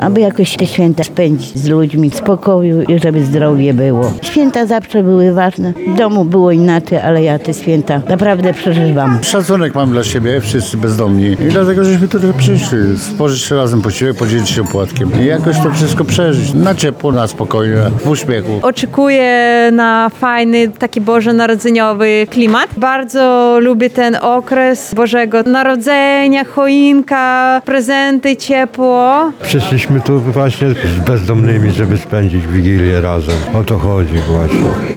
aby jakoś te święta spędzić z ludźmi w spokoju i żeby zdrowie było. Święta zawsze były ważne. W domu było inaczej, ale ja te święta naprawdę przeżywam. Szacunek mam dla siebie, wszyscy bezdomni. I dlatego, żeśmy tutaj przyszli. Spożyć razem posiłek, podzielić się opłatkiem. I jakoś to wszystko przeżyć. Na ciepło, na spokojnie, w uśmiechu. Oczekuję na fajny, taki bożonarodzeniowy klimat. Bardzo lubię ten okres Bożego Narodzenia, choinka, prezenty, ciepło. Przyszliśmy tu właśnie z bezdomnymi, żeby spędzić Wigilię razem. O to chodzi właśnie.